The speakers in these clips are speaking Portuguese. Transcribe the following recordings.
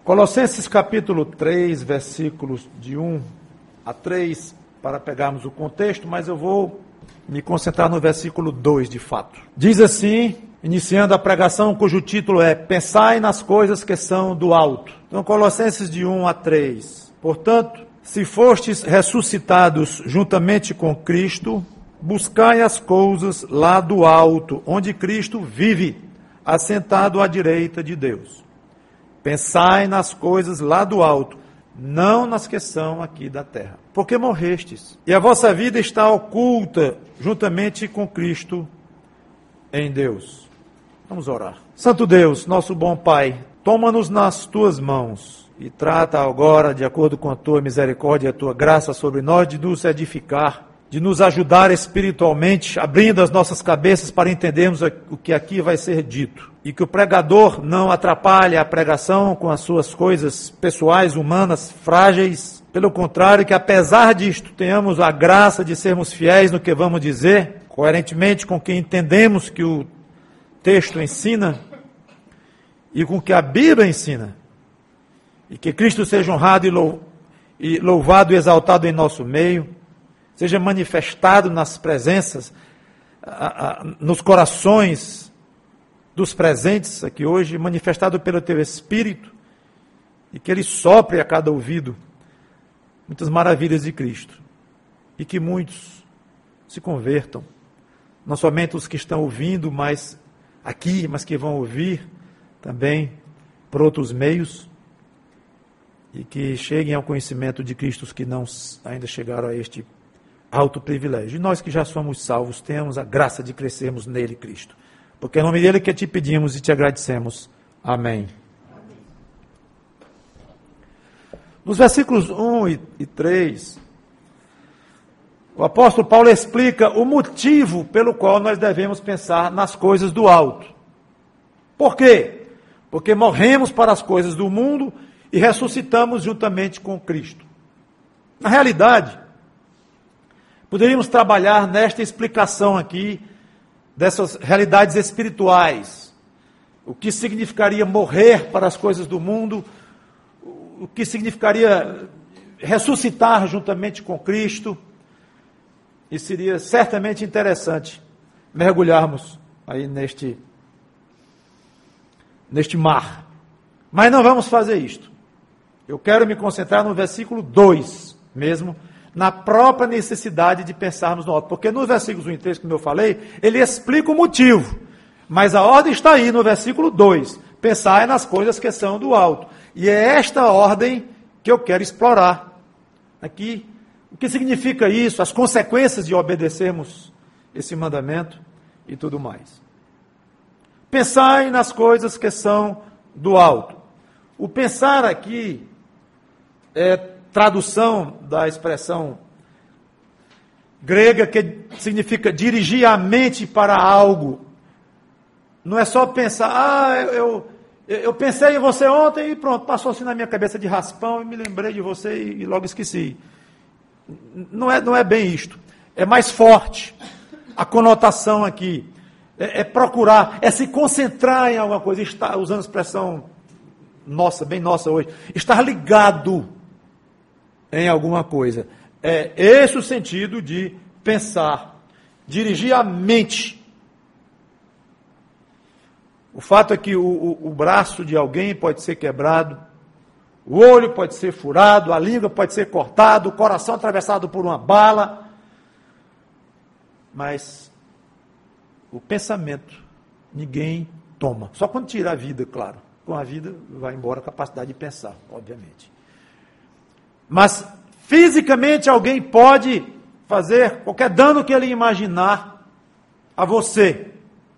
Colossenses capítulo 3, versículos de 1 a 3, para pegarmos o contexto, mas eu vou me concentrar no versículo 2, de fato. Diz assim, iniciando a pregação, cujo título é Pensai nas coisas que são do alto. Então, Colossenses de 1 a 3. Portanto, se fostes ressuscitados juntamente com Cristo, buscai as coisas lá do alto, onde Cristo vive, assentado à direita de Deus. Pensai nas coisas lá do alto, não nas que são aqui da terra. Porque morrestes, e a vossa vida está oculta juntamente com Cristo em Deus. Vamos orar. Santo Deus, nosso bom Pai, toma-nos nas tuas mãos e trata agora, de acordo com a tua misericórdia e a tua graça sobre nós, de nos edificar, de nos ajudar espiritualmente, abrindo as nossas cabeças para entendermos o que aqui vai ser dito. E que o pregador não atrapalhe a pregação com as suas coisas pessoais, humanas, frágeis. Pelo contrário, que apesar disto, tenhamos a graça de sermos fiéis no que vamos dizer, coerentemente com o que entendemos que o texto ensina e com o que a Bíblia ensina. E que Cristo seja honrado e louvado e exaltado em nosso meio, seja manifestado nas presenças, nos corações dos presentes aqui hoje, manifestado pelo teu Espírito, e que ele sopre a cada ouvido muitas maravilhas de Cristo, e que muitos se convertam, não somente os que estão ouvindo mas que vão ouvir também por outros meios, e que cheguem ao conhecimento de Cristo os que não ainda chegaram a este alto privilégio. E nós que já somos salvos, tenhamos a graça de crescermos nele, Cristo. Porque é em nome dele que te pedimos e te agradecemos. Amém. Nos versículos 1 e 3, o apóstolo Paulo explica o motivo pelo qual nós devemos pensar nas coisas do alto. Por quê? Porque morremos para as coisas do mundo e ressuscitamos juntamente com Cristo. Na realidade, poderíamos trabalhar nesta explicação aqui dessas realidades espirituais. O que significaria morrer para as coisas do mundo, o que significaria ressuscitar juntamente com Cristo. E seria certamente interessante mergulharmos aí neste mar. Mas não vamos fazer isto. Eu quero me concentrar no versículo 2 mesmo, na própria necessidade de pensarmos no alto. Porque nos versículos 1 e 3, como eu falei, ele explica o motivo. Mas a ordem está aí no versículo 2. Pensar nas coisas que são do alto. E é esta ordem que eu quero explorar aqui. O que significa isso? As consequências de obedecermos esse mandamento e tudo mais. Pensai nas coisas que são do alto. O pensar aqui é tradução da expressão grega que significa dirigir a mente para algo. Não é só pensar, eu pensei em você ontem e pronto, passou assim na minha cabeça de raspão e me lembrei de você e logo esqueci. Não é bem isto. É mais forte a conotação aqui. É procurar, é se concentrar em alguma coisa, estar, usando a expressão nossa, bem nossa hoje, estar ligado em alguma coisa. É esse o sentido de pensar, dirigir a mente. O fato é que o braço de alguém pode ser quebrado, o olho pode ser furado, a língua pode ser cortada, o coração atravessado por uma bala, mas o pensamento ninguém toma. Só quando tira a vida, claro. Com a vida vai embora a capacidade de pensar, obviamente. Mas fisicamente alguém pode fazer qualquer dano que ele imaginar a você.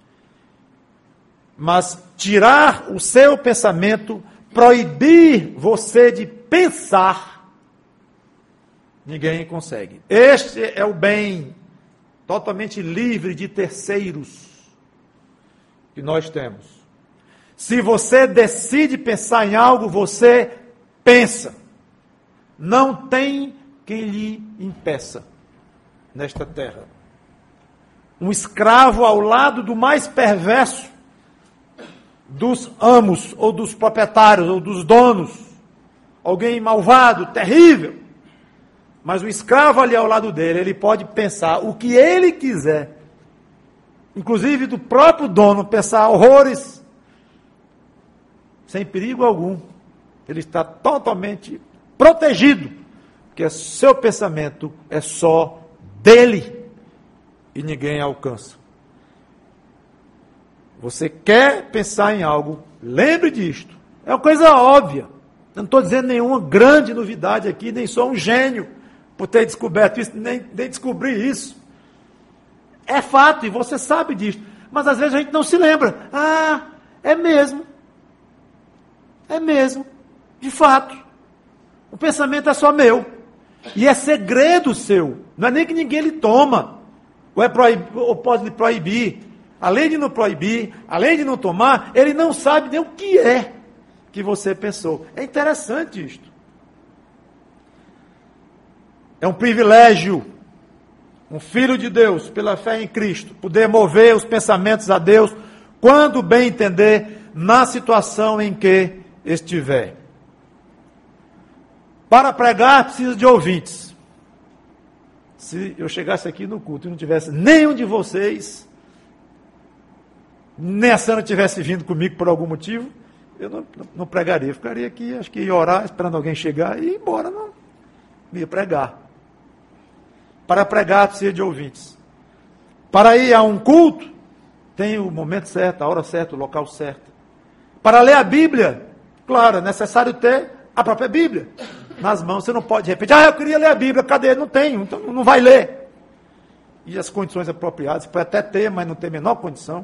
Mas tirar o seu pensamento, proibir você de pensar, ninguém consegue. Este é o bem totalmente livre de terceiros que nós temos. Se você decide pensar em algo, você pensa. Não tem quem lhe impeça nesta terra. Um escravo ao lado do mais perverso dos amos, ou dos proprietários, ou dos donos. Alguém malvado, terrível. Mas o escravo ali ao lado dele, ele pode pensar o que ele quiser. Inclusive do próprio dono, pensar horrores, sem perigo algum. Ele está totalmente protegido, porque seu pensamento é só dele e ninguém alcança. Você quer pensar em algo, lembre disto. É uma coisa óbvia. Eu não estou dizendo nenhuma grande novidade aqui, nem sou um gênio por ter descoberto isso, nem descobri isso. É fato, e você sabe disso. Mas às vezes a gente não se lembra. Ah, é mesmo. É mesmo. De fato. O pensamento é só meu. E é segredo seu. Não é nem que ninguém lhe toma. Ou pode lhe proibir. Além de não proibir, além de não tomar, ele não sabe nem o que é que você pensou. É interessante isto. É um privilégio, um filho de Deus, pela fé em Cristo, poder mover os pensamentos a Deus, quando bem entender, na situação em que estiver. Para pregar, precisa de ouvintes. Se eu chegasse aqui no culto e não tivesse nenhum de vocês, nem a Sandra tivesse vindo comigo por algum motivo, eu não pregaria. Eu ficaria aqui, acho que ia orar, esperando alguém chegar e ir embora. Não ia pregar. Para pregar, precisa de ouvintes. Para ir a um culto, tem o momento certo, a hora certa, o local certo. Para ler a Bíblia, claro, é necessário ter a própria Bíblia nas mãos. Você não pode, de repente, eu queria ler a Bíblia, cadê? Não tenho, então não vai ler. E as condições apropriadas, pode até ter, mas não tem a menor condição.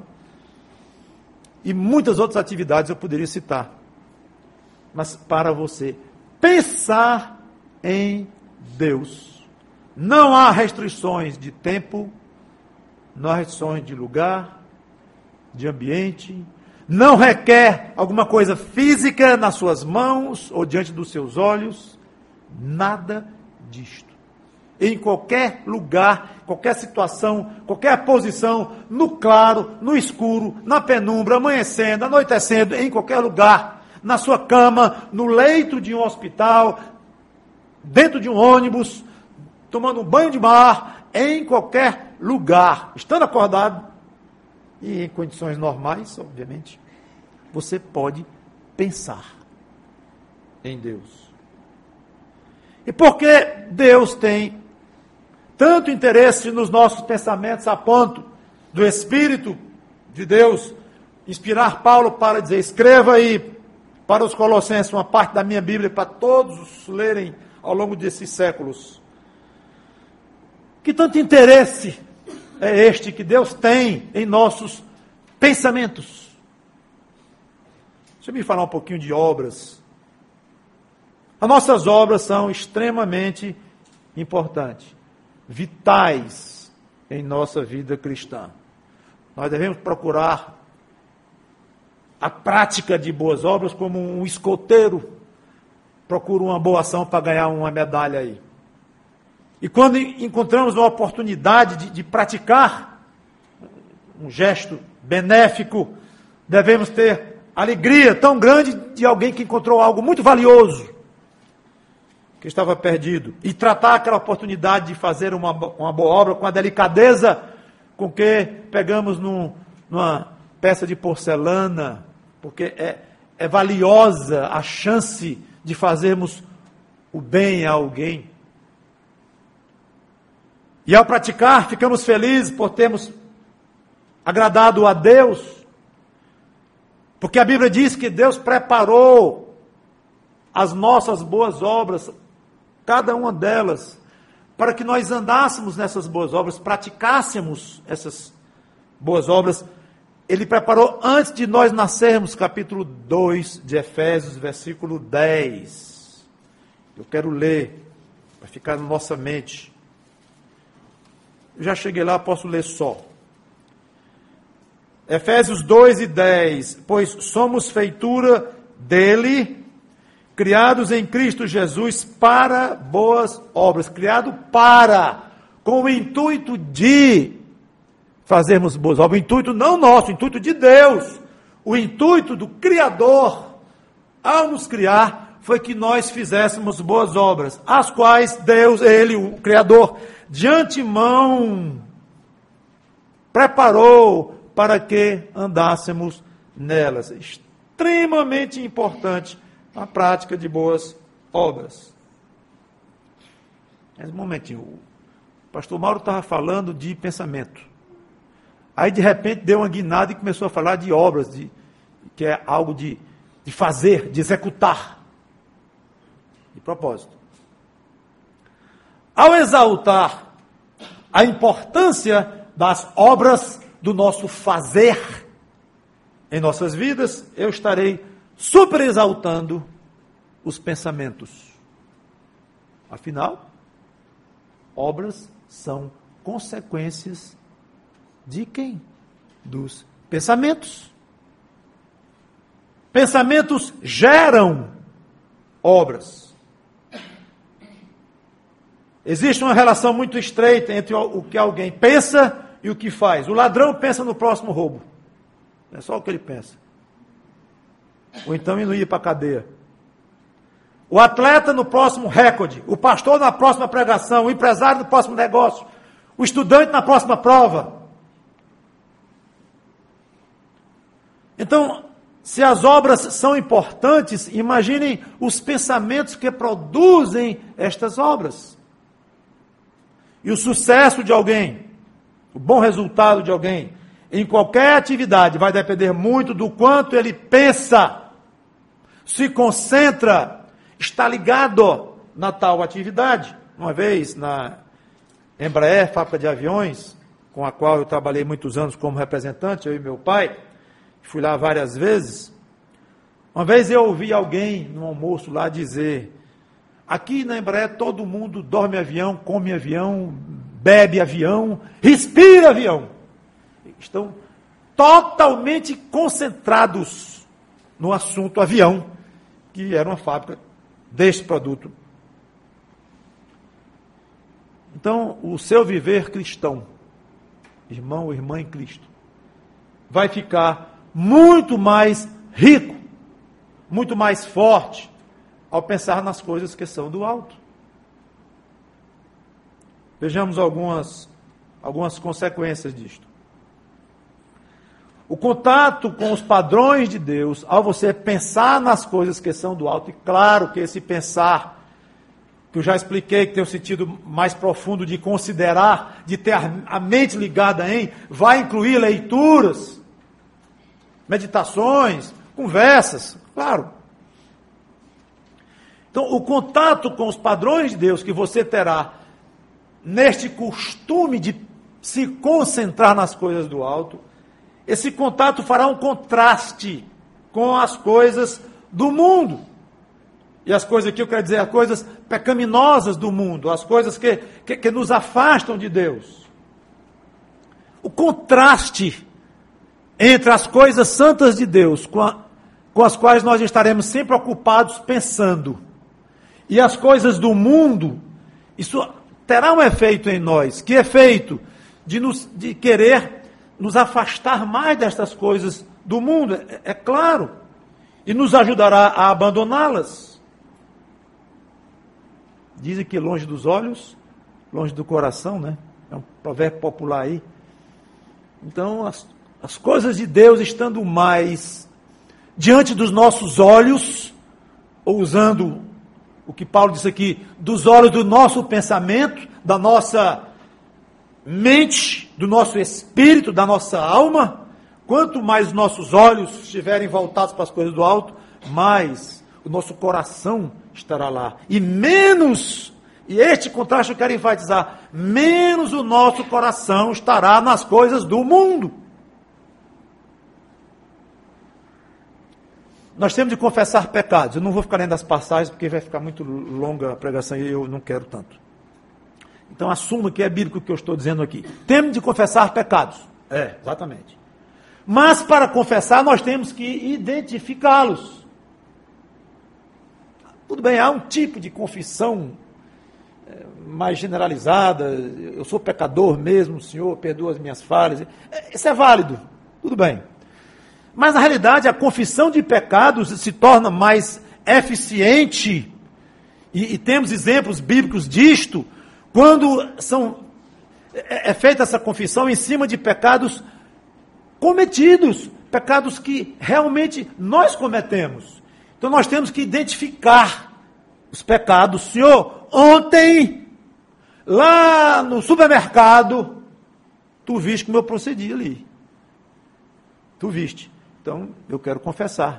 E muitas outras atividades eu poderia citar. Mas para você pensar em Deus, não há restrições de tempo, não há restrições de lugar, de ambiente, não requer alguma coisa física nas suas mãos ou diante dos seus olhos, nada disto. Em qualquer lugar, qualquer situação, qualquer posição, no claro, no escuro, na penumbra, amanhecendo, anoitecendo, em qualquer lugar, na sua cama, no leito de um hospital, dentro de um ônibus, tomando um banho de mar, em qualquer lugar, estando acordado, e em condições normais, obviamente, você pode pensar em Deus. E porque Deus tem tanto interesse nos nossos pensamentos, a ponto do Espírito de Deus inspirar Paulo para dizer, escreva aí para os Colossenses uma parte da minha Bíblia, para todos lerem ao longo desses séculos. Que tanto interesse é este que Deus tem em nossos pensamentos? Deixa eu me falar um pouquinho de obras. As nossas obras são extremamente importantes, vitais em nossa vida cristã. Nós devemos procurar a prática de boas obras como um escoteiro procura uma boa ação para ganhar uma medalha aí. E quando encontramos uma oportunidade de praticar um gesto benéfico, devemos ter alegria tão grande de alguém que encontrou algo muito valioso, que estava perdido, e tratar aquela oportunidade de fazer uma boa obra com a delicadeza com que pegamos numa peça de porcelana, porque é valiosa a chance de fazermos o bem a alguém. E ao praticar, ficamos felizes por termos agradado a Deus, porque a Bíblia diz que Deus preparou as nossas boas obras, cada uma delas, para que nós andássemos nessas boas obras, praticássemos essas boas obras. Ele preparou antes de nós nascermos, capítulo 2 de Efésios, versículo 10. Eu quero ler, para ficar na nossa mente. Eu já cheguei lá, posso ler só. Efésios 2 e 10. Pois somos feitura dele, criados em Cristo Jesus para boas obras. Criado para, com o intuito de fazermos boas obras. O intuito não nosso, o intuito de Deus. O intuito do Criador, ao nos criar, foi que nós fizéssemos boas obras, as quais Deus, Ele, o Criador, de antemão preparou para que andássemos nelas. Extremamente importante a prática de boas obras. Mas um momentinho, o pastor Mauro estava falando de pensamento. Aí, de repente, deu uma guinada e começou a falar de obras, que é algo de fazer, de executar. De propósito. Ao exaltar a importância das obras do nosso fazer em nossas vidas, eu estarei super exaltando os pensamentos. Afinal, obras são consequências de quem? Dos pensamentos. Pensamentos geram obras. Existe uma relação muito estreita entre o que alguém pensa e o que faz. O ladrão pensa no próximo roubo. É só o que ele pensa. Ou então ele não ir para a cadeia. O atleta no próximo recorde. O pastor na próxima pregação. O empresário no próximo negócio. O estudante na próxima prova. Então, se as obras são importantes, imaginem os pensamentos que produzem estas obras. E o sucesso de alguém, o bom resultado de alguém, em qualquer atividade, vai depender muito do quanto ele pensa, se concentra, está ligado na tal atividade. Uma vez, na Embraer, fábrica de aviões, com a qual eu trabalhei muitos anos como representante, eu e meu pai, fui lá várias vezes. Uma vez eu ouvi alguém no almoço lá dizer: aqui na Embraer todo mundo dorme avião, come avião, bebe avião, respira avião. Estão totalmente concentrados no assunto avião, que era uma fábrica deste produto. Então, o seu viver cristão, irmão ou irmã em Cristo, vai ficar muito mais rico, muito mais forte, ao pensar nas coisas que são do alto. Vejamos algumas consequências disto. O contato com os padrões de Deus, ao você pensar nas coisas que são do alto, e claro que esse pensar, que eu já expliquei, que tem um sentido mais profundo de considerar, de ter a mente ligada em, vai incluir leituras, meditações, conversas, claro. Então, o contato com os padrões de Deus que você terá neste costume de se concentrar nas coisas do alto, esse contato fará um contraste com as coisas do mundo. E as coisas aqui eu quero dizer, as coisas pecaminosas do mundo, as coisas que nos afastam de Deus. O contraste entre as coisas santas de Deus, com as quais nós estaremos sempre ocupados pensando, e as coisas do mundo, isso terá um efeito em nós. Que efeito? De querer nos afastar mais destas coisas do mundo, é claro, e nos ajudará a abandoná-las. Dizem que longe dos olhos, longe do coração, né? É um provérbio popular aí. Então, as coisas de Deus estando mais diante dos nossos olhos, ou usando o que Paulo disse aqui, dos olhos do nosso pensamento, da nossa mente, do nosso espírito, da nossa alma, quanto mais os nossos olhos estiverem voltados para as coisas do alto, mais o nosso coração estará lá. E menos, e este contraste eu quero enfatizar, menos o nosso coração estará nas coisas do mundo. Nós temos de confessar pecados. Eu não vou ficar lendo as passagens, porque vai ficar muito longa a pregação e eu não quero tanto. Então, assuma que é bíblico o que eu estou dizendo aqui. Temos de confessar pecados. Exatamente. Mas, para confessar, nós temos que identificá-los. Tudo bem, há um tipo de confissão mais generalizada. Eu sou pecador mesmo, Senhor, perdoa as minhas falhas. Isso é válido. Tudo bem. Mas, na realidade, a confissão de pecados se torna mais eficiente, e temos exemplos bíblicos disto, quando é feita essa confissão em cima de pecados cometidos, pecados que realmente nós cometemos. Então, nós temos que identificar os pecados. Senhor, ontem, lá no supermercado, tu viste como eu procedi ali. Tu viste. Então, eu quero confessar.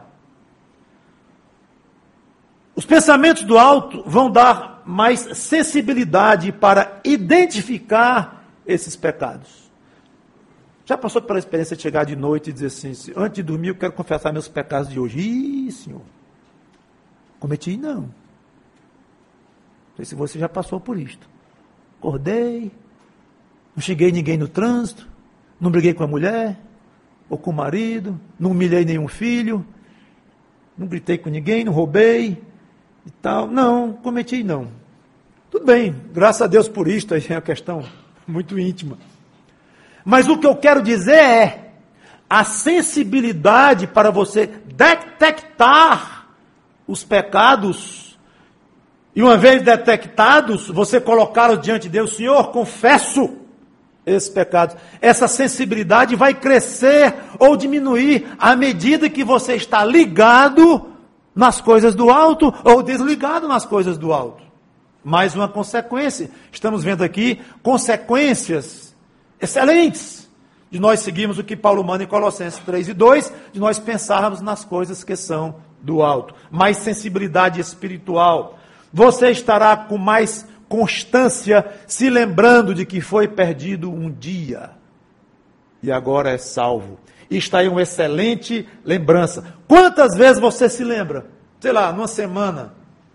Os pensamentos do alto vão dar mais sensibilidade para identificar esses pecados. Já passou pela experiência de chegar de noite e dizer assim, antes de dormir eu quero confessar meus pecados de hoje. Ih, Senhor, cometi não. Não sei se você já passou por isto. Acordei, não cheguei ninguém no trânsito, não briguei com a mulher, ou com o marido, não humilhei nenhum filho, não gritei com ninguém, não roubei e tal. Não, cometi não. Tudo bem, graças a Deus por isto, aí é uma questão muito íntima. Mas o que eu quero dizer é a sensibilidade para você detectar os pecados e uma vez detectados, você colocá-los diante de Deus. Senhor, confesso esses pecados. Essa sensibilidade vai crescer ou diminuir à medida que você está ligado nas coisas do alto ou desligado nas coisas do alto. Mais uma consequência. Estamos vendo aqui consequências excelentes de nós seguirmos o que Paulo manda em Colossenses 3:2, de nós pensarmos nas coisas que são do alto. Mais sensibilidade espiritual. Você estará com mais constância, se lembrando de que foi perdido um dia e agora é salvo. E está aí uma excelente lembrança. Quantas vezes você se lembra? Sei lá, numa semana,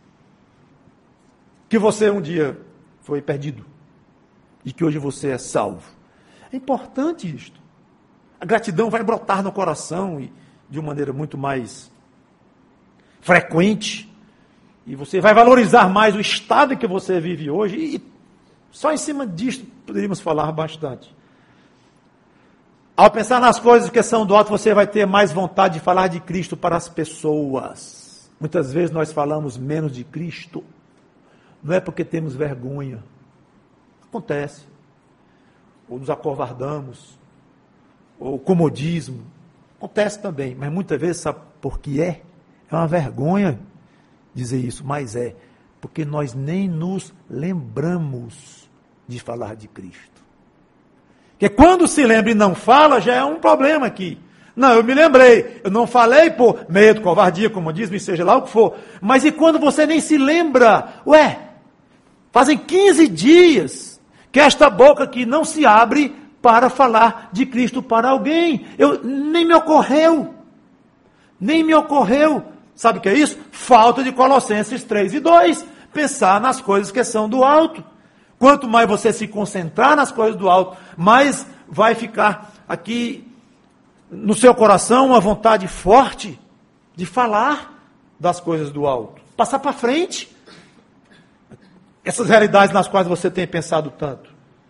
que você um dia foi perdido e que hoje você é salvo. É importante isto. A gratidão vai brotar no coração e de uma maneira muito mais frequente. E você vai valorizar mais o estado em que você vive hoje. E só em cima disso poderíamos falar bastante. Ao pensar nas coisas que são do alto, você vai ter mais vontade de falar de Cristo para as pessoas. Muitas vezes nós falamos menos de Cristo. Não é porque temos vergonha. Acontece. Ou nos acovardamos. Ou comodismo. Acontece também. Mas muitas vezes, sabe por que é? É uma vergonha dizer isso, mas é porque nós nem nos lembramos de falar de Cristo. Porque quando se lembra e não fala, já é um problema aqui. Não, eu me lembrei, eu não falei por medo, covardia, comodismo, seja lá o que for. Mas e quando você nem se lembra? Ué, fazem 15 dias que esta boca aqui não se abre para falar de Cristo para alguém. Nem me ocorreu. Nem me ocorreu. Sabe o que é isso? Falta de Colossenses 3:2. Pensar nas coisas que são do alto. Quanto mais você se concentrar nas coisas do alto, mais vai ficar aqui no seu coração uma vontade forte de falar das coisas do alto. Passar para frente. Essas realidades nas quais você tem pensado tanto.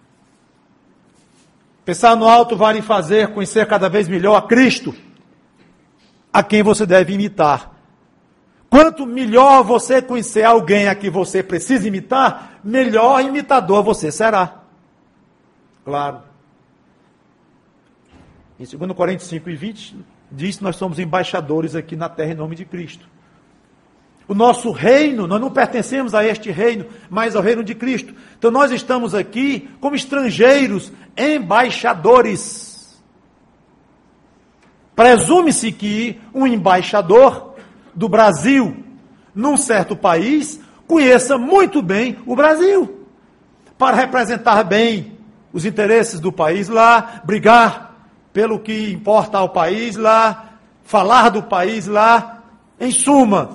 Pensar no alto vai lhe fazer conhecer cada vez melhor a Cristo, a quem você deve imitar. Quanto melhor você conhecer alguém a que você precisa imitar, melhor imitador você será. Claro. Em 2 Coríntios 5:20, diz que nós somos embaixadores aqui na terra em nome de Cristo. O nosso reino, nós não pertencemos a este reino, mas ao reino de Cristo. Então nós estamos aqui como estrangeiros, embaixadores. Presume-se que um embaixador do Brasil, num certo país, conheça muito bem o Brasil, para representar bem os interesses do país lá, brigar pelo que importa ao país lá, falar do país lá, em suma,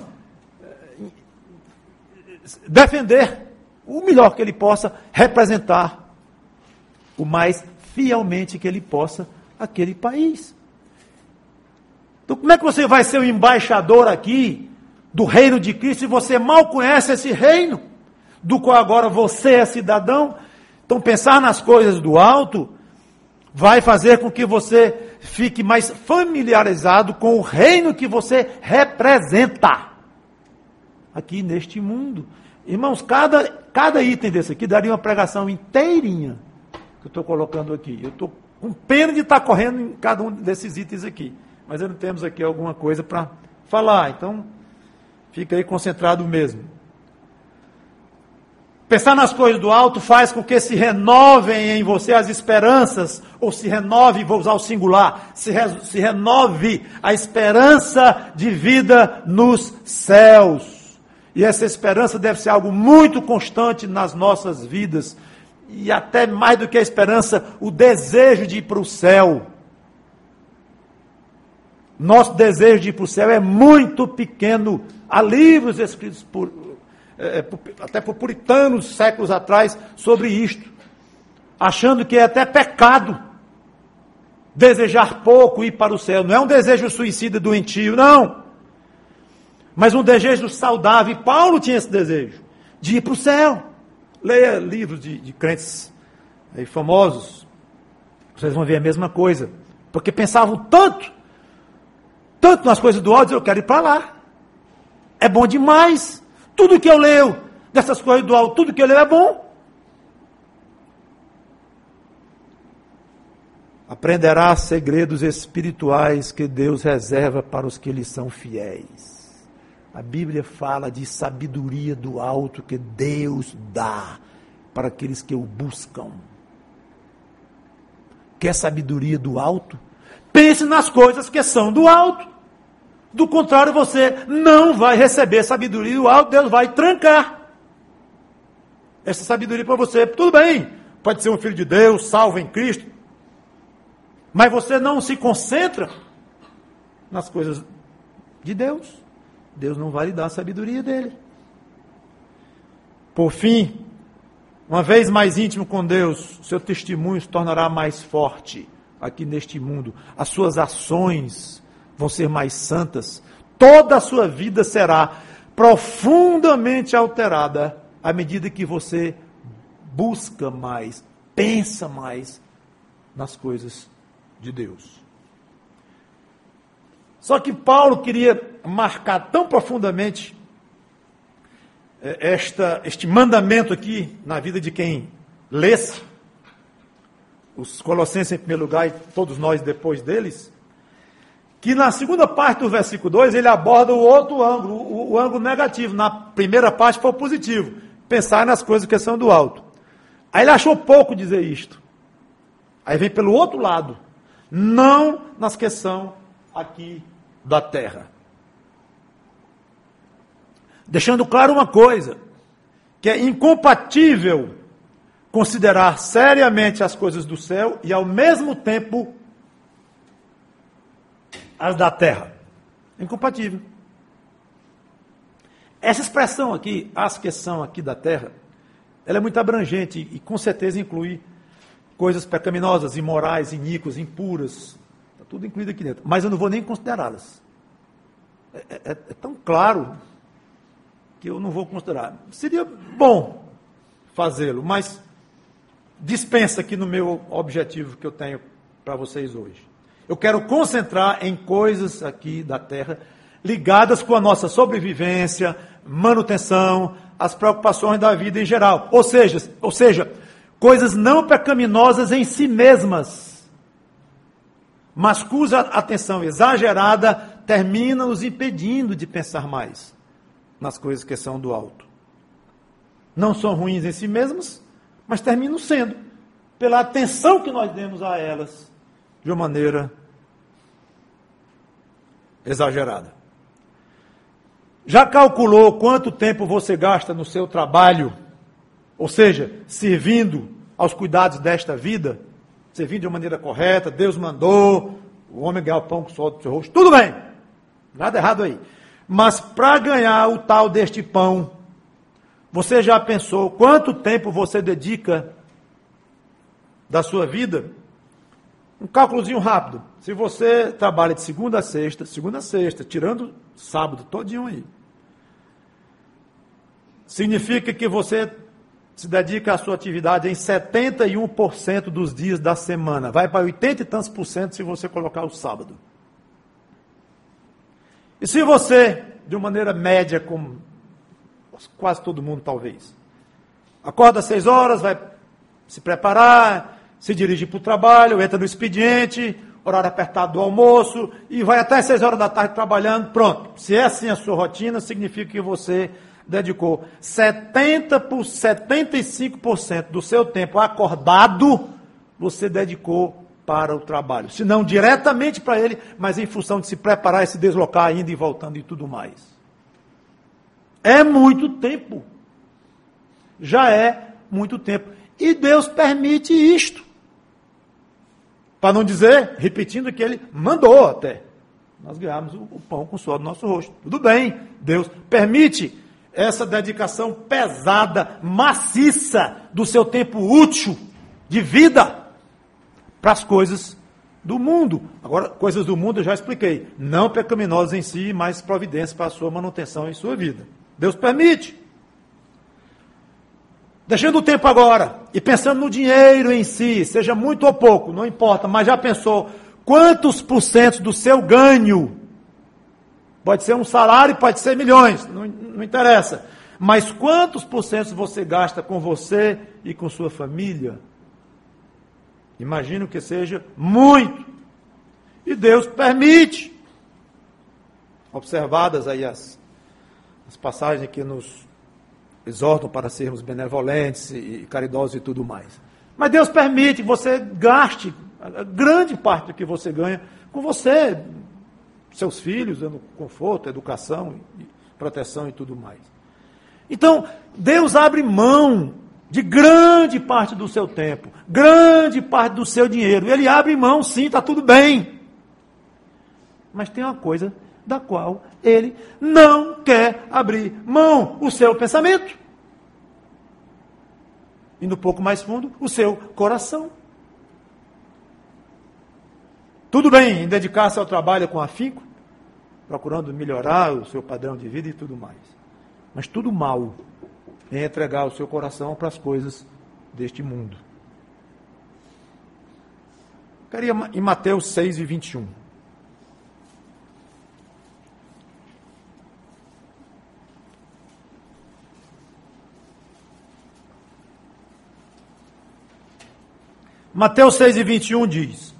defender o melhor que ele possa, representar o mais fielmente que ele possa aquele país. Então, como é que você vai ser o embaixador aqui do reino de Cristo se você mal conhece esse reino, do qual agora você é cidadão? Então, pensar nas coisas do alto vai fazer com que você fique mais familiarizado com o reino que você representa aqui neste mundo. Irmãos, cada item desse aqui daria uma pregação inteirinha que eu estou colocando aqui. Eu estou com pena de estar correndo em cada um desses itens aqui, mas não temos aqui alguma coisa para falar, então fica aí concentrado mesmo. Pensar nas coisas do alto faz com que se renovem em você as esperanças, ou se renove, vou usar o singular, se renove a esperança de vida nos céus. E essa esperança deve ser algo muito constante nas nossas vidas, e até mais do que a esperança, o desejo de ir para o céu. Nosso desejo de ir para o céu é muito pequeno. Há livros escritos até por puritanos séculos atrás sobre isto, achando que é até pecado desejar pouco e ir para o céu. Não é um desejo suicida doentio, não, mas um desejo saudável. E Paulo tinha esse desejo de ir para o céu. Leia livros de crentes aí famosos, vocês vão ver a mesma coisa, porque pensavam tanto nas coisas do alto, eu quero ir para lá, é bom demais. Tudo que eu leio dessas coisas do alto, tudo que eu leio é bom. Aprenderá segredos espirituais que Deus reserva para os que lhe são fiéis. A Bíblia fala de sabedoria do alto que Deus dá para aqueles que o buscam. Quer sabedoria do alto? Pense nas coisas que são do alto. Do contrário, você não vai receber sabedoria do alto, Deus vai trancar essa sabedoria para você. Tudo bem, pode ser um filho de Deus, salvo em Cristo, mas você não se concentra nas coisas de Deus. Deus não vai lhe dar a sabedoria dele. Por fim, uma vez mais íntimo com Deus, seu testemunho se tornará mais forte aqui neste mundo. As suas ações vão ser mais santas. Toda a sua vida será profundamente alterada à medida que você busca mais, pensa mais nas coisas de Deus. Só que Paulo queria marcar tão profundamente este mandamento aqui na vida de quem lesse, os Colossenses em primeiro lugar e todos nós depois deles, que na segunda parte do versículo 2 ele aborda o outro ângulo, o ângulo negativo. Na primeira parte foi o positivo, pensar nas coisas que são do alto. Aí ele achou pouco dizer isto. Aí vem pelo outro lado, não nas que são aqui da terra. Deixando claro uma coisa, que é incompatível considerar seriamente as coisas do céu e ao mesmo tempo as da terra. Incompatível. Essa expressão aqui, as que são aqui da terra, ela é muito abrangente e com certeza inclui coisas pecaminosas, imorais, iníquas, impuras. Está tudo incluído aqui dentro. Mas eu não vou nem considerá-las. É tão claro que eu não vou considerar. Seria bom fazê-lo, mas dispensa aqui no meu objetivo que eu tenho para vocês hoje. Eu quero concentrar em coisas aqui da terra ligadas com a nossa sobrevivência, manutenção, as preocupações da vida em geral. Ou seja, coisas não pecaminosas em si mesmas, mas cuja atenção exagerada termina nos impedindo de pensar mais nas coisas que são do alto. Não são ruins em si mesmas, mas terminam sendo, pela atenção que nós demos a elas, de uma maneira exagerada. Já calculou quanto tempo você gasta no seu trabalho, ou seja, servindo aos cuidados desta vida, servindo de uma maneira correta, Deus mandou, o homem ganhar o pão com o sol do seu rosto, tudo bem, nada errado aí. Mas para ganhar o tal deste pão, você já pensou quanto tempo você dedica da sua vida? Um cálculozinho rápido. Se você trabalha de segunda a sexta, tirando sábado todinho aí, significa que você se dedica à sua atividade em 71% dos dias da semana. Vai para 80 e tantos por cento se você colocar o sábado. E se você, de uma maneira média, como quase todo mundo talvez, acorda às 6 horas, vai se preparar, se dirige para o trabalho, entra no expediente, horário apertado do almoço, e vai até 6 horas da tarde trabalhando, pronto. Se é assim a sua rotina, significa que você dedicou 75% do seu tempo acordado, você dedicou para o trabalho. Se não diretamente para ele, mas em função de se preparar e se deslocar, indo e voltando e tudo mais. É muito tempo. Já é muito tempo. E Deus permite isto. Para não dizer, repetindo que ele mandou até. Nós ganhamos o pão com o suor do nosso rosto. Tudo bem, Deus permite essa dedicação pesada, maciça do seu tempo útil de vida para as coisas do mundo. Agora, coisas do mundo eu já expliquei. Não pecaminosas em si, mas providências para a sua manutenção em sua vida. Deus permite. Deixando o tempo agora e pensando no dinheiro em si, seja muito ou pouco, não importa, mas já pensou quantos por cento do seu ganho, pode ser um salário, pode ser milhões, não interessa, mas quantos por cento você gasta com você e com sua família? Imagino que seja muito. E Deus permite. Observadas aí as passagens que nos exortam para sermos benevolentes e caridosos e tudo mais. Mas Deus permite que você gaste a grande parte do que você ganha com você, seus filhos, dando conforto, educação, proteção e tudo mais. Então, Deus abre mão de grande parte do seu tempo, grande parte do seu dinheiro. Ele abre mão, sim, está tudo bem. Mas tem uma coisa da qual ele não quer abrir mão: o seu pensamento. Indo um pouco mais fundo, o seu coração. Tudo bem em dedicar-se ao trabalho com afinco, procurando melhorar o seu padrão de vida e tudo mais. Mas tudo mal em entregar o seu coração para as coisas deste mundo. Queria em Mateus 6 e 21. Mateus 6 e 21 diz: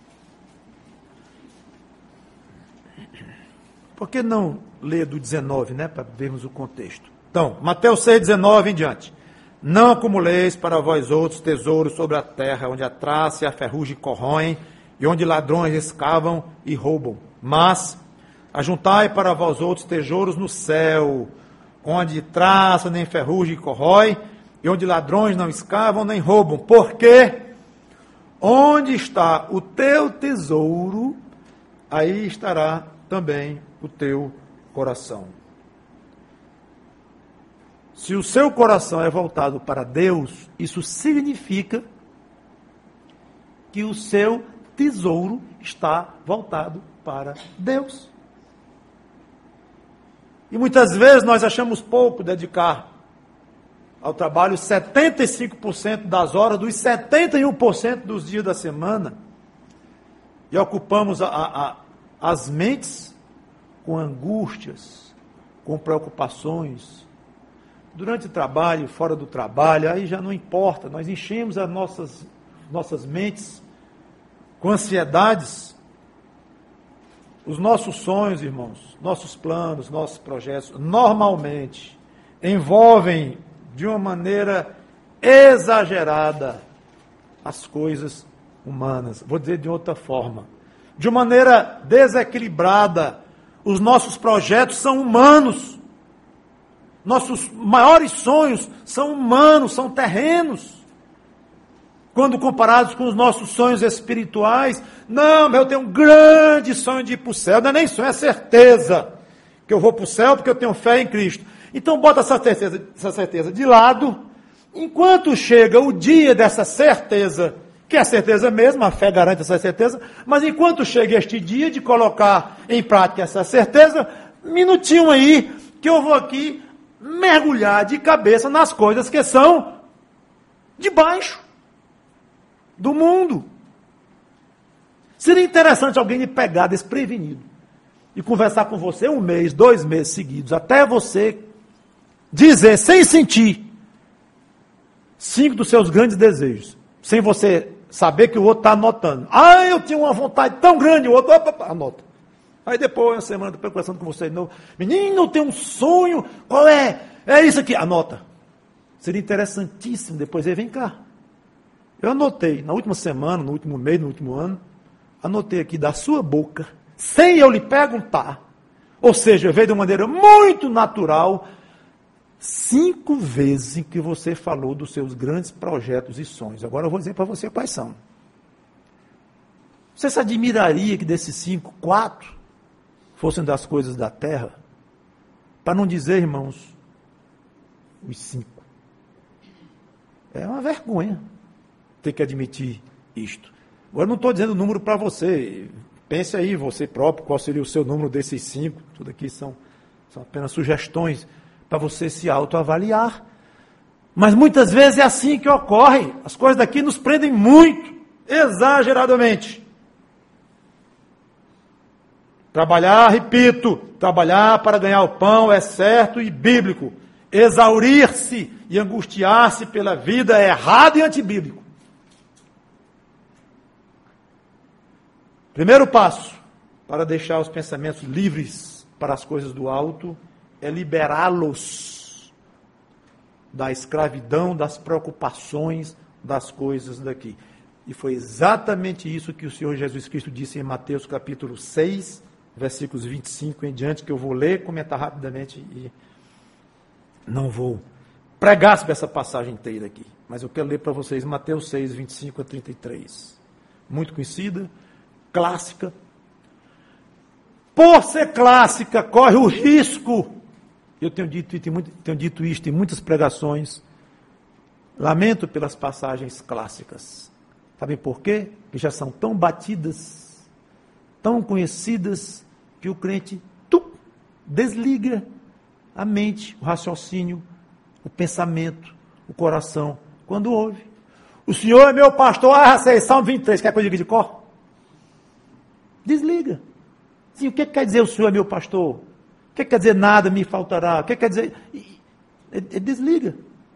por que não ler do 19, né, para vermos o contexto? Então, Mateus 6, 19 em diante. Não acumuleis para vós outros tesouros sobre a terra, onde a traça e a ferrugem corroem, e onde ladrões escavam e roubam. Mas ajuntai para vós outros tesouros no céu, onde traça nem ferrugem corrói, e onde ladrões não escavam nem roubam. Porque onde está o teu tesouro, aí estará também o teu coração. Se o seu coração é voltado para Deus, isso significa que o seu tesouro está voltado para Deus. E muitas vezes nós achamos pouco dedicar ao trabalho 75% das horas dos 71% dos dias da semana, e ocupamos as mentes com angústias, com preocupações, durante o trabalho, fora do trabalho, aí já não importa, nós enchemos as nossas mentes com ansiedades. Os nossos sonhos, irmãos, nossos planos, nossos projetos, normalmente envolvem de uma maneira exagerada as coisas humanas. Vou dizer de outra forma. De uma maneira desequilibrada, os nossos projetos são humanos. Nossos maiores sonhos são humanos, são terrenos. Quando comparados com os nossos sonhos espirituais, não, eu tenho um grande sonho de ir para o céu. Não é nem sonho, é certeza que eu vou para o céu porque eu tenho fé em Cristo. Então bota essa certeza de lado, enquanto chega o dia dessa certeza, que é a certeza mesmo, a fé garante essa certeza, mas enquanto chega este dia de colocar em prática essa certeza, minutinho aí, que eu vou aqui mergulhar de cabeça nas coisas que são debaixo do mundo. Seria interessante alguém lhe pegar desprevenido e conversar com você 1 mês, 2 meses seguidos, até você dizer, sem sentir, 5 dos seus grandes desejos, sem você saber que o outro está anotando. Ah, eu tinha uma vontade tão grande, o outro, opa, anota. Aí depois, uma semana, depois conversando com você de novo, menino, eu tenho um sonho, qual é? É isso aqui, anota. Seria interessantíssimo, depois ele vem cá. Eu anotei, na última semana, no último mês, no último ano, anotei aqui da sua boca, sem eu lhe perguntar, ou seja, veio de uma maneira muito natural, 5 vezes em que você falou dos seus grandes projetos e sonhos. Agora eu vou dizer para você quais são. Você se admiraria que desses 5, 4 fossem das coisas da terra? Para não dizer, irmãos, os 5. É uma vergonha ter que admitir isto. Agora não estou dizendo o número para você. Pense aí, você próprio, qual seria o seu número desses 5. Tudo aqui são apenas sugestões para você se autoavaliar. Mas muitas vezes é assim que ocorre. As coisas daqui nos prendem muito, exageradamente. Trabalhar, repito, trabalhar para ganhar o pão é certo e bíblico. Exaurir-se e angustiar-se pela vida é errado e antibíblico. Primeiro passo para deixar os pensamentos livres para as coisas do alto é liberá-los da escravidão, das preocupações das coisas daqui. E foi exatamente isso que o Senhor Jesus Cristo disse em Mateus capítulo 6, versículos 25 em diante, que eu vou ler, comentar rapidamente e não vou pregar sobre essa passagem inteira aqui. Mas eu quero ler para vocês Mateus 6, 25 a 33. Muito conhecida, clássica. Por ser clássica, corre o risco. Eu tenho dito isto em muitas pregações. Lamento pelas passagens clássicas. Sabem por quê? Que já são tão batidas, tão conhecidas, que o crente desliga a mente, o raciocínio, o pensamento, o coração, quando ouve. O Senhor é meu pastor, sei, Salmo 23, quer que eu diga de cor? Desliga. Sim, o que quer dizer o Senhor é meu pastor? O que quer dizer nada me faltará? O que quer dizer? Desliga.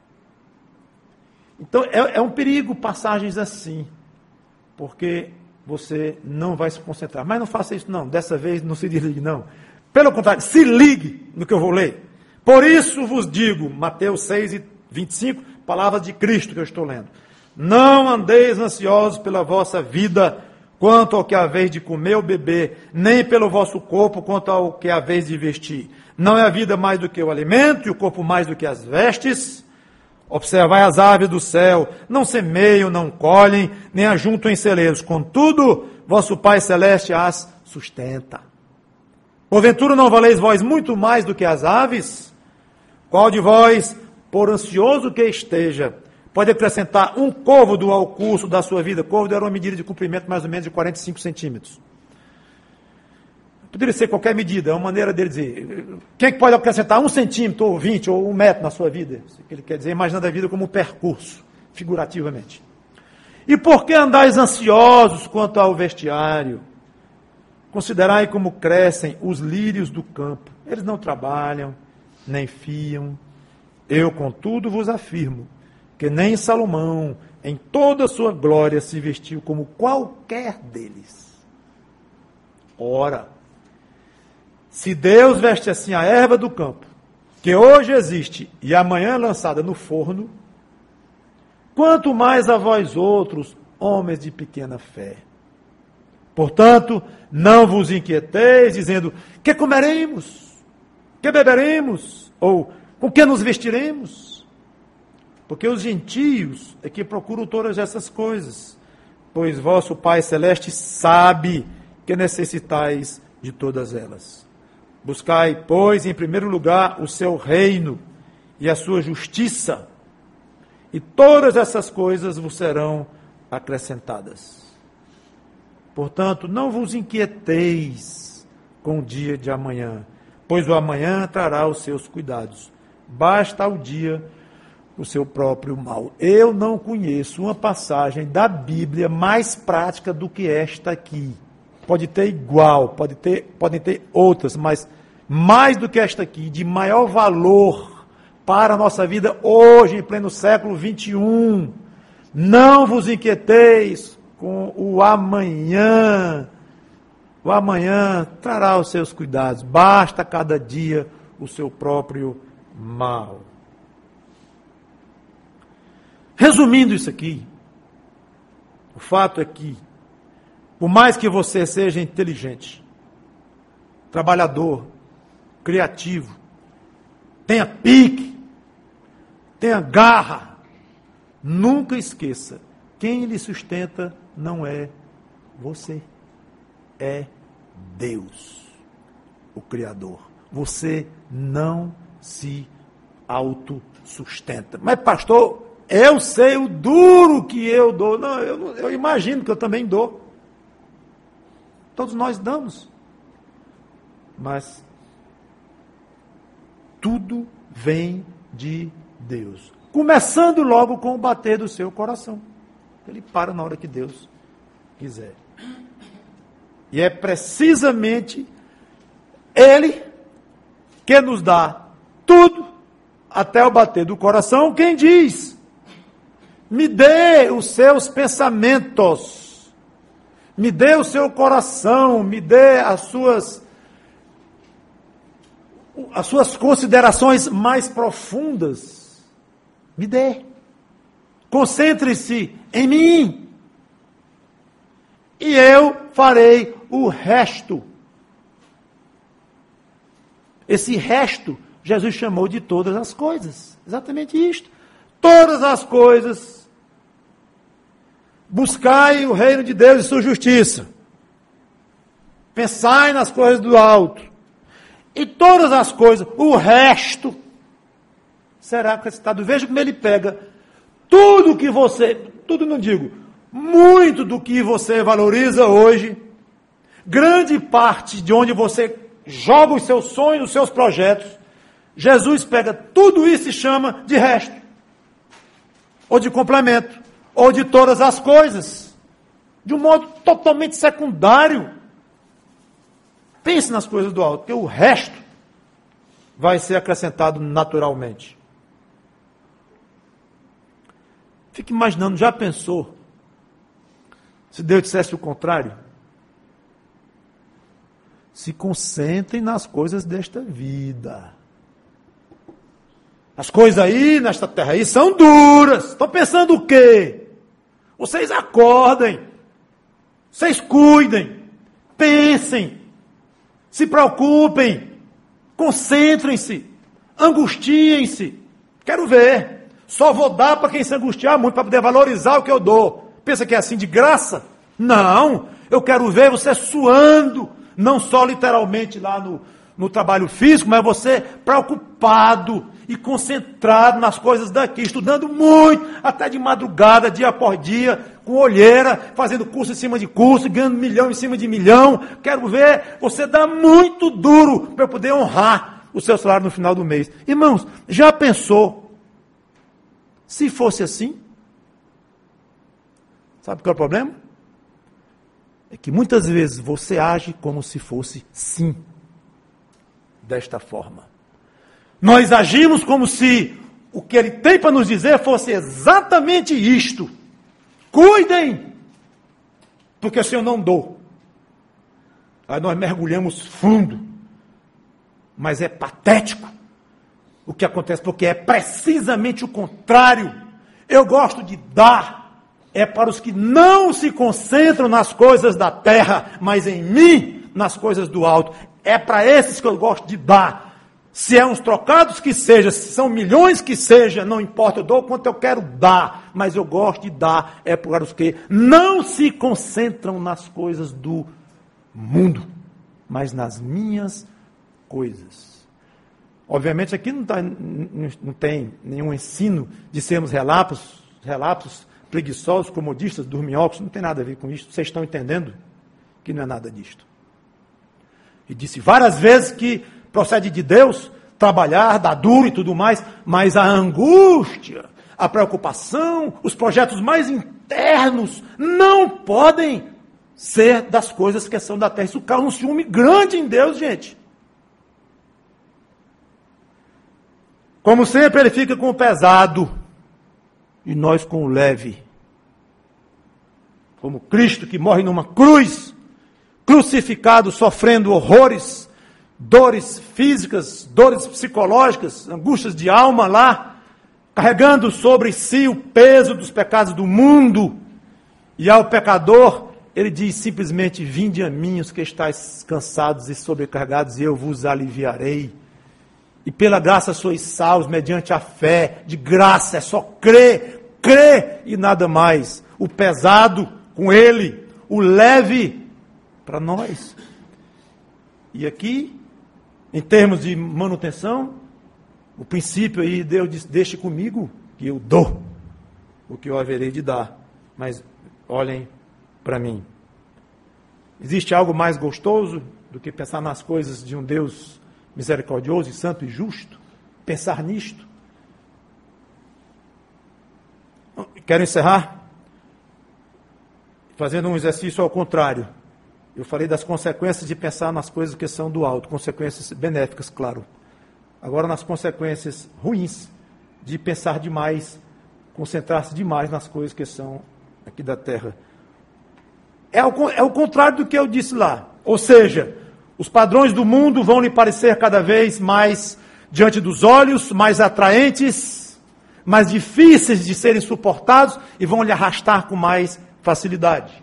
Então, é um perigo passagens assim, porque você não vai se concentrar. Mas não faça isso não, dessa vez não se desligue não. Pelo contrário, se ligue no que eu vou ler. Por isso vos digo, Mateus 6, 25, palavras de Cristo que eu estou lendo. Não andeis ansiosos pela vossa vida, quanto ao que haveis de comer ou beber, nem pelo vosso corpo, quanto ao que haveis de vestir. Não é a vida mais do que o alimento, e o corpo mais do que as vestes? Observai as aves do céu, não semeiam, não colhem, nem ajuntam em celeiros. Contudo, vosso Pai Celeste as sustenta. Porventura não valeis vós muito mais do que as aves? Qual de vós, por ansioso que esteja, pode acrescentar um côvado ao curso da sua vida? Côvado era uma medida de comprimento mais ou menos de 45 centímetros. Poderia ser qualquer medida, é uma maneira dele dizer. Quem é que pode acrescentar 1 centímetro, ou 20, ou 1 metro na sua vida? Isso que ele quer dizer, imaginando a vida como um percurso, figurativamente. E por que andais ansiosos quanto ao vestiário? Considerai como crescem os lírios do campo. Eles não trabalham, nem fiam. Eu, contudo, vos afirmo que nem Salomão, em toda a sua glória, se vestiu como qualquer deles. Ora, se Deus veste assim a erva do campo, que hoje existe e amanhã é lançada no forno, quanto mais a vós outros, homens de pequena fé. Portanto, não vos inquieteis, dizendo, que comeremos? Que beberemos? Ou com que nos vestiremos? Porque os gentios é que procuram todas essas coisas, pois vosso Pai Celeste sabe que necessitais de todas elas. Buscai, pois, em primeiro lugar, o seu reino e a sua justiça, e todas essas coisas vos serão acrescentadas. Portanto, não vos inquieteis com o dia de amanhã, pois o amanhã trará os seus cuidados. Basta ao dia o seu próprio mal. Eu não conheço uma passagem da Bíblia mais prática do que esta aqui. Pode ter igual, podem ter outras, mas mais do que esta aqui, de maior valor para a nossa vida hoje, em pleno século 21. Não vos inquieteis com o amanhã. O amanhã trará os seus cuidados. Basta cada dia o seu próprio mal. Resumindo isso aqui, o fato é que, por mais que você seja inteligente, trabalhador, criativo, tenha pique, tenha garra, nunca esqueça, quem lhe sustenta não é você, é Deus, o Criador. Você não se autossustenta. Mas, pastor, eu sei o duro que eu dou. Não, eu imagino que eu também dou. Todos nós damos. Mas tudo vem de Deus. Começando logo com o bater do seu coração. Ele para na hora que Deus quiser. E é precisamente Ele que nos dá tudo, até o bater do coração. Quem diz? Me dê os seus pensamentos, me dê o seu coração, me dê as suas considerações mais profundas. Me dê. Concentre-se em mim. E eu farei o resto. Esse resto, Jesus chamou de todas as coisas. Exatamente isto. Todas as coisas. Buscai o reino de Deus e sua justiça. Pensai nas coisas do alto. E todas as coisas, o resto, será acrescentado. Veja como ele pega tudo que você, tudo não digo, muito do que você valoriza hoje, grande parte de onde você joga os seus sonhos, os seus projetos, Jesus pega tudo isso e chama de resto, ou de complemento, ou de todas as coisas, de um modo totalmente secundário. Pense nas coisas do alto, porque o resto vai ser acrescentado naturalmente. Fique imaginando, já pensou se Deus dissesse o contrário? Se concentrem nas coisas desta vida. As coisas aí, nesta terra aí, são duras. Estão pensando o quê? Vocês acordem. Vocês cuidem. Pensem. Se preocupem. Concentrem-se. Angustiem-se. Quero ver. Só vou dar para quem se angustiar muito, para poder valorizar o que eu dou. Pensa que é assim de graça? Não. Eu quero ver você suando. Não só literalmente lá no trabalho físico, mas você preocupado e concentrado nas coisas daqui, estudando muito, até de madrugada, dia após dia, com olheira, fazendo curso em cima de curso, ganhando milhão em cima de milhão. Quero ver você dar muito duro para eu poder honrar o seu salário no final do mês. Irmãos, já pensou se fosse assim? Sabe qual é o problema? É que muitas vezes você age como se fosse sim, desta forma. Nós agimos como se o que ele tem para nos dizer fosse exatamente isto. Cuidem, porque se eu não dou. Aí nós mergulhamos fundo. Mas é patético o que acontece, porque é precisamente o contrário. Eu gosto de dar. É para os que não se concentram nas coisas da terra, mas em mim, nas coisas do alto. É para esses que eu gosto de dar. Se é uns trocados que seja, se são milhões que seja, não importa, eu dou quanto eu quero dar. Mas eu gosto de dar, é para os que não se concentram nas coisas do mundo, mas nas minhas coisas. Obviamente aqui não tem nenhum ensino de sermos relapsos, preguiçosos, comodistas, dorminhocos, não tem nada a ver com isso. Vocês estão entendendo que não é nada disto. E disse várias vezes que procede de Deus, trabalhar, dar duro e tudo mais, mas a angústia, a preocupação, os projetos mais internos não podem ser das coisas que são da terra. Isso causa um ciúme grande em Deus, gente. Como sempre, ele fica com o pesado e nós com o leve. Como Cristo que morre numa cruz, crucificado, sofrendo horrores, dores físicas, dores psicológicas, angústias de alma lá, carregando sobre si o peso dos pecados do mundo. E ao pecador, ele diz simplesmente: vinde a mim os que estáis cansados e sobrecarregados, e eu vos aliviarei. E pela graça sois salvos, mediante a fé, de graça, é só crer e nada mais. O pesado com ele, o leve para nós. E aqui, em termos de manutenção, o princípio aí, Deus diz: deixe comigo, que eu dou o que eu haverei de dar. Mas olhem para mim. Existe algo mais gostoso do que pensar nas coisas de um Deus misericordioso e santo e justo? Pensar nisto. Quero encerrar fazendo um exercício ao contrário. Eu falei das consequências de pensar nas coisas que são do alto, consequências benéficas, claro. Agora nas consequências ruins de pensar demais, concentrar-se demais nas coisas que são aqui da terra. É o contrário do que eu disse lá. Ou seja, os padrões do mundo vão lhe parecer cada vez mais diante dos olhos, mais atraentes, mais difíceis de serem suportados e vão lhe arrastar com mais facilidade.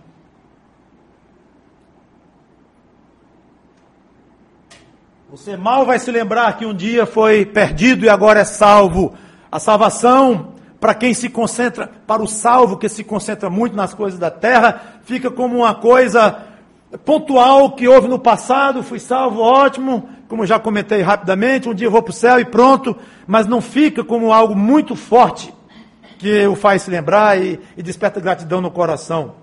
Você mal vai se lembrar que um dia foi perdido e agora é salvo. A salvação, para quem se concentra, para o salvo que se concentra muito nas coisas da terra, fica como uma coisa pontual que houve no passado. Fui salvo, ótimo, como já comentei rapidamente, um dia eu vou para o céu e pronto, mas não fica como algo muito forte que o faz se lembrar e desperta gratidão no coração.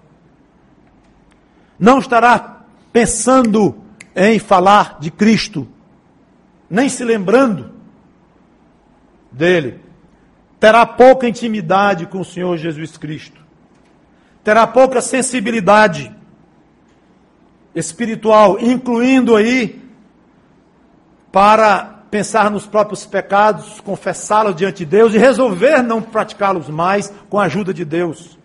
Não estará pensando em falar de Cristo, nem se lembrando dele. Terá pouca intimidade com o Senhor Jesus Cristo. Terá pouca sensibilidade espiritual, incluindo aí para pensar nos próprios pecados, confessá-los diante de Deus e resolver não praticá-los mais com a ajuda de Deus.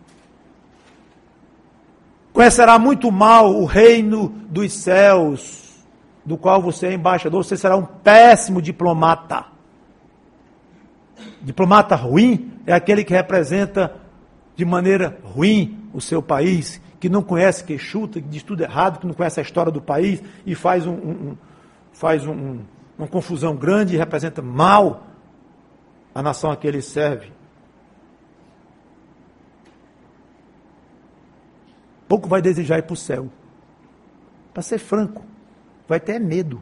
Conhecerá muito mal o reino dos céus, do qual você é embaixador. Você será um péssimo diplomata. Diplomata ruim é aquele que representa de maneira ruim o seu país, que não conhece, que chuta, que diz tudo errado, que não conhece a história do país e faz uma confusão grande e representa mal a nação a que ele serve. Pouco vai desejar ir para o céu. Para ser franco, vai ter medo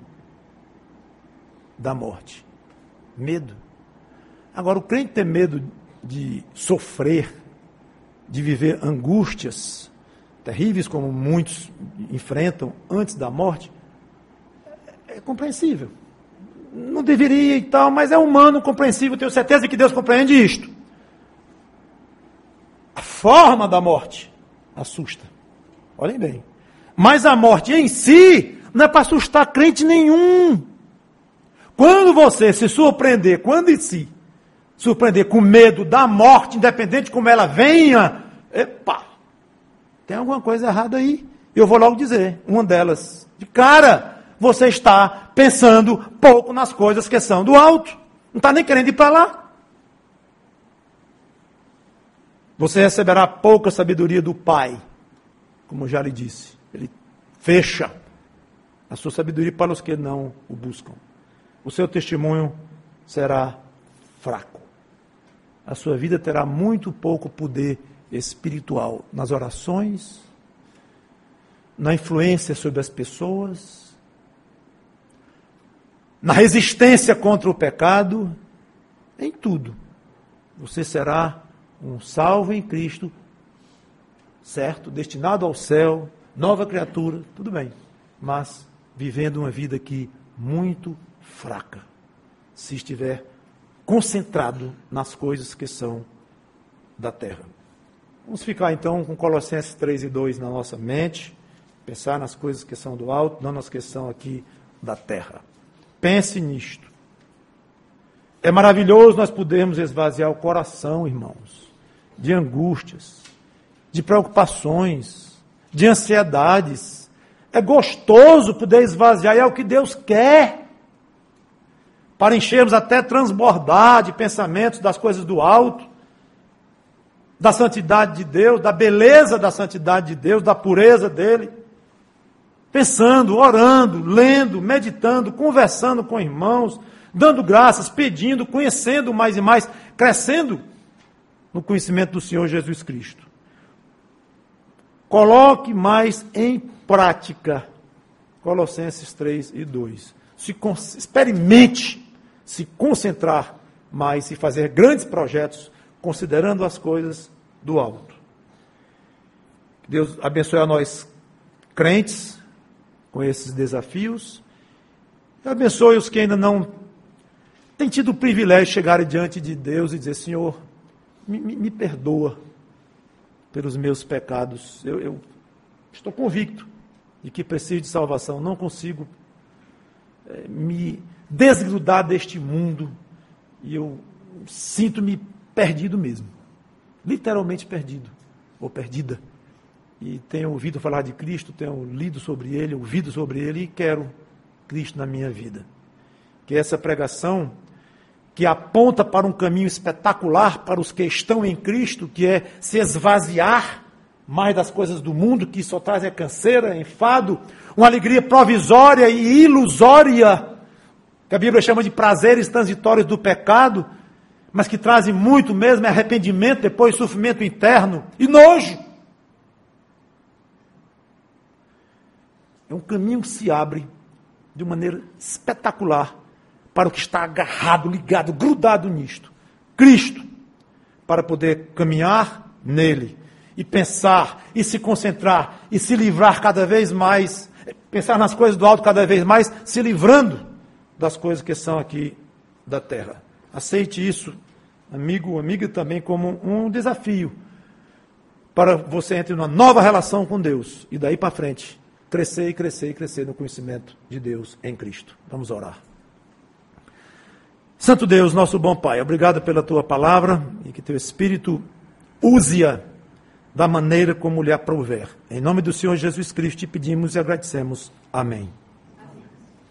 da morte. Medo. Agora, o crente ter medo de sofrer, de viver angústias terríveis, como muitos enfrentam antes da morte, é compreensível. Não deveria e tal, mas é humano, compreensível. Tenho certeza que Deus compreende isto. A forma da morte assusta. Olhem bem. Mas a morte em si não é para assustar crente nenhum. Quando você se surpreender, surpreender com medo da morte, independente de como ela venha, epa, tem alguma coisa errada aí. Eu vou logo dizer, uma delas. De cara, você está pensando pouco nas coisas que são do alto. Não está nem querendo ir para lá. Você receberá pouca sabedoria do Pai, como eu já lhe disse. Ele fecha a sua sabedoria para os que não o buscam. O seu testemunho será fraco. A sua vida terá muito pouco poder espiritual nas orações, na influência sobre as pessoas, na resistência contra o pecado, em tudo. Você será um salvo em Cristo, certo, destinado ao céu, nova criatura, tudo bem, mas vivendo uma vida aqui muito fraca, se estiver concentrado nas coisas que são da terra. Vamos ficar então com Colossenses 3:2 na nossa mente, pensar nas coisas que são do alto, não nas que são aqui da terra. Pense nisto. É maravilhoso nós podermos esvaziar o coração, irmãos, de angústias, de preocupações, de ansiedades. É gostoso poder esvaziar, e é o que Deus quer, para enchermos até transbordar de pensamentos das coisas do alto, da santidade de Deus, da beleza da santidade de Deus, da pureza dele. Pensando, orando, lendo, meditando, conversando com irmãos, dando graças, pedindo, conhecendo mais e mais, crescendo no conhecimento do Senhor Jesus Cristo. Coloque mais em prática Colossenses 3:2. Experimente se concentrar mais e fazer grandes projetos, considerando as coisas do alto. Deus abençoe a nós, crentes, com esses desafios. E abençoe os que ainda não têm tido o privilégio de chegarem diante de Deus e dizer: Senhor, me perdoa pelos meus pecados. Eu estou convicto de que preciso de salvação. Não consigo me desgrudar deste mundo. E eu sinto-me perdido mesmo. Literalmente perdido. Ou perdida. E tenho ouvido falar de Cristo, tenho lido sobre Ele, ouvido sobre Ele, e quero Cristo na minha vida. Que essa pregação, que aponta para um caminho espetacular para os que estão em Cristo, que é se esvaziar mais das coisas do mundo, que só traz canseira, enfado, uma alegria provisória e ilusória, que a Bíblia chama de prazeres transitórios do pecado, mas que trazem muito mesmo arrependimento, depois sofrimento interno e nojo. É um caminho que se abre de maneira espetacular para o que está agarrado, ligado, grudado nisto. Cristo, para poder caminhar nele e pensar, e se concentrar, e se livrar cada vez mais, pensar nas coisas do alto cada vez mais, se livrando das coisas que são aqui da terra. Aceite isso, amigo, amiga, também como um desafio para você entrar numa nova relação com Deus e daí para frente crescer e crescer e crescer no conhecimento de Deus em Cristo. Vamos orar. Santo Deus, nosso bom Pai, obrigado pela Tua palavra e que Teu Espírito use-a da maneira como lhe aprouver. Em nome do Senhor Jesus Cristo te pedimos e agradecemos. Amém.